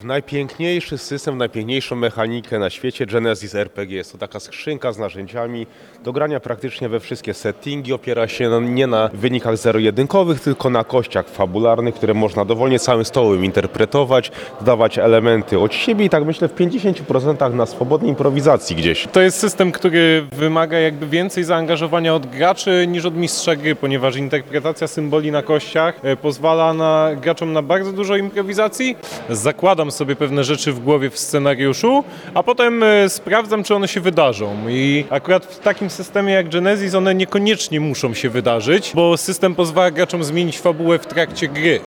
Najpiękniejszy system, najpiękniejszą mechanikę na świecie Genesis RPG. Jest to taka skrzynka z narzędziami do grania praktycznie we wszystkie settingi. Opiera się nie na wynikach zero-jedynkowych, tylko na kościach fabularnych, które można dowolnie całym stołem interpretować, dodawać elementy od siebie i tak myślę w 50% na swobodnej improwizacji gdzieś. To jest system, który wymaga jakby więcej zaangażowania od graczy niż od mistrza gry, ponieważ interpretacja symboli na kościach pozwala graczom na bardzo dużo improwizacji. Zakładam sobie pewne rzeczy w głowie w scenariuszu, a potem sprawdzam, czy one się wydarzą. I akurat w takim systemie jak Genesis one niekoniecznie muszą się wydarzyć, bo system pozwala graczom zmienić fabułę w trakcie gry.